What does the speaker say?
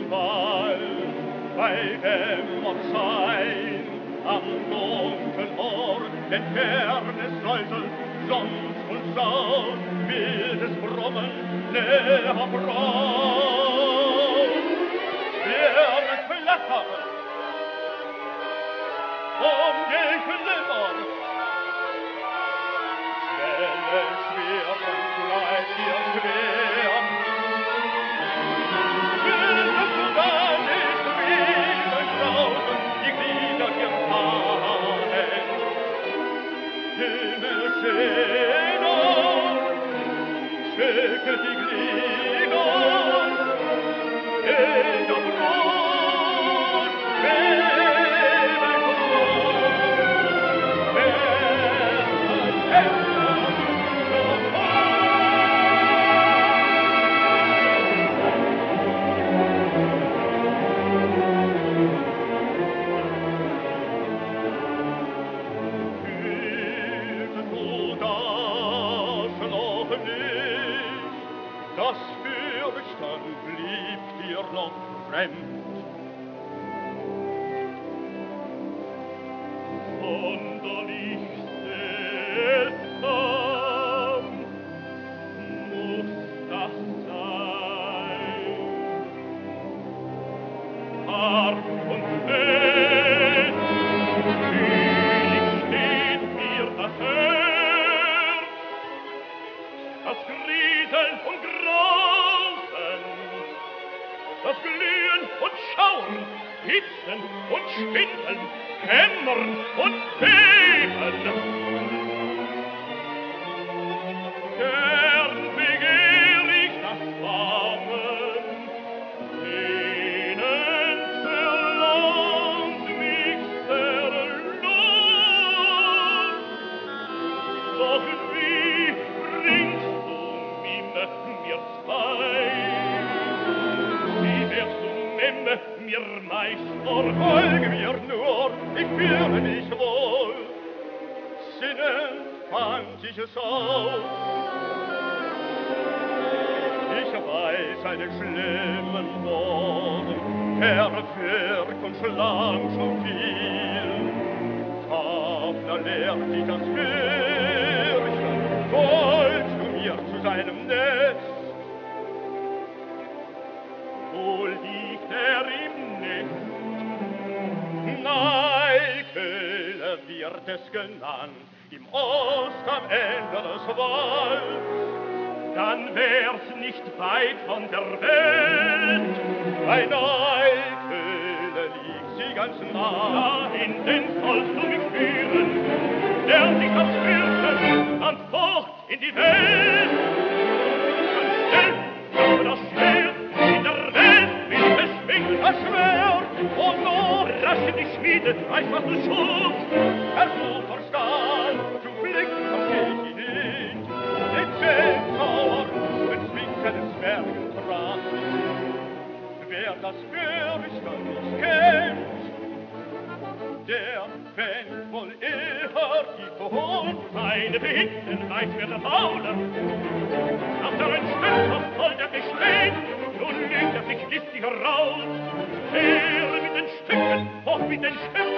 Fall, bei Dämmerschein, am dunklen Ort, den fernes Säuseln, sonst und Saun, wildes Brummen, näher braun. Wir flattern, die Glimmer, Welle schwer und bleibt ihr schwer. Willst du da nicht schweben, draußen, die Glieder dir fahren? Himmelschöner, schicke die Glieder in der Brust, das Fürchten blieb dir noch fremd. Wunderlich seltsam muss das sein. Hart und fest, kühlig steht mir das Herz, das Grieseln und Grausen, das Glühen und Schauen, Hitzen und Schwindeln, Hämmern und Beben. Gern begehr ich das Warmen, denen verlangt mich der Lust. Doch wie bringst du mir's bei? Wie wärst du mir Meister? Folge mir nur, ich fühle mich wohl. Sinnend fand ich es auf. Ich weiß einen schlimmen Morgen, verwirrt und schlang schon viel. Fafner lehrt dich das Fürchten, folgst du mir zu seinem Netz. Wo liegt im Nest? Neikölle wird es genannt, im Ost am Ende des Walds. Dann wär's nicht weit von der Welt, bei Neikölle liegt sie ganz nah. Dahin sollst du mich führen, der sich das Fürchten an fort in die Welt. Ganz still, das Schwert in der Welt, wie es schwingt das Schwert. Und nur rasch in die Schmiede, weiß was du schufst. Versuch Stahl, zu blicken auf dich hin. Den Schätzauer, bezwingt seines Werkentracht. Wer das Fürchten nicht kennt, der fängt wohl eher die Verhohn. Seine Hinten weiß wer der Fauler. Nach der Entstützung soll der sich stehen, nun legt sich listig heraus. Er mit den Stücken, hoch mit den Stimmen,